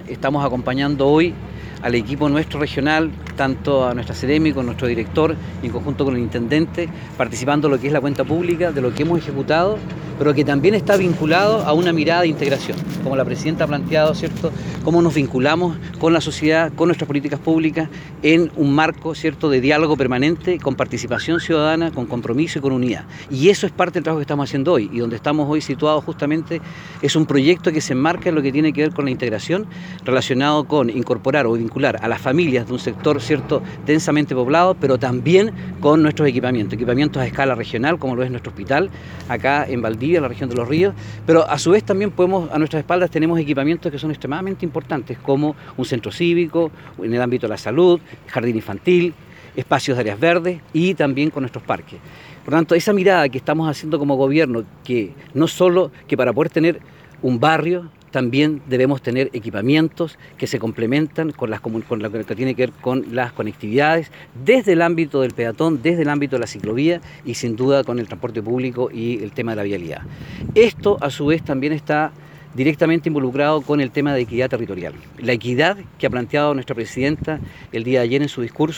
estamos acompañando hoy al equipo nuestro regional, tanto a nuestra Seremi, con nuestro director y en conjunto con el intendente, participando en lo que es la cuenta pública, de lo que hemos ejecutado, pero que también está vinculado a una mirada de integración, como la presidenta ha planteado, ¿cierto?, cómo nos vinculamos con la sociedad, con nuestras políticas públicas, en un marco, ¿cierto?, de diálogo permanente, con participación ciudadana, con compromiso y con unidad. Y eso es parte del trabajo que estamos haciendo hoy, y donde estamos hoy situados justamente es un proyecto que se enmarca en lo que tiene que ver con la integración, relacionado con incorporar o vincular a las familias de un sector, ¿cierto?, densamente poblado, pero también con nuestros equipamientos a escala regional, como lo es nuestro hospital, acá en Valdivia, en la región de Los Ríos, pero a su vez también a nuestras espaldas tenemos equipamientos que son extremadamente importantes, como un centro cívico, en el ámbito de la salud, jardín infantil, espacios de áreas verdes y también con nuestros parques. Por lo tanto, esa mirada que estamos haciendo como gobierno, que no solo que para poder tener un barrio, también debemos tener equipamientos que se complementan con lo que tiene que ver con las conectividades, desde el ámbito del peatón, desde el ámbito de la ciclovía y sin duda con el transporte público y el tema de la vialidad. Esto a su vez también está directamente involucrado con el tema de equidad territorial. La equidad que ha planteado nuestra presidenta el día de ayer en su discurso,